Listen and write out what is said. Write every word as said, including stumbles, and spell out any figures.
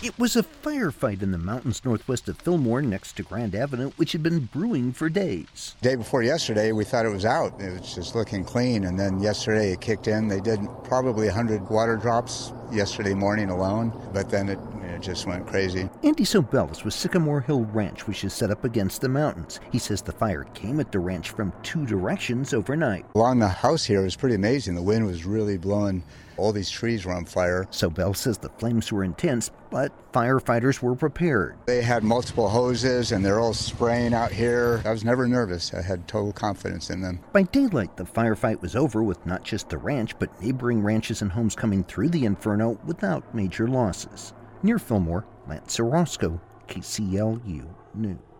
It was a firefight in the mountains northwest of Fillmore next to Grand Avenue, which had been brewing for days. Day before yesterday, we thought it was out. It was just looking clean, and then yesterday it kicked in. They did probably one hundred water drops yesterday morning alone, but then it, it just went crazy. Andy Sobel is with Sycamore Hill Ranch, which is set up against the mountains. He says the fire came at the ranch from two directions overnight. Along the house here, it was pretty amazing. The wind was really blowing. All these trees were on fire. Sobel says the flames were intense, but firefighters were prepared. They had multiple hoses, and they're all spraying out here. I was never nervous. I had total confidence in them. By daylight, the firefight was over, with not just the ranch, but neighboring ranches and homes coming through the inferno without major losses. Near Fillmore, Lance Orozco, K C L U News.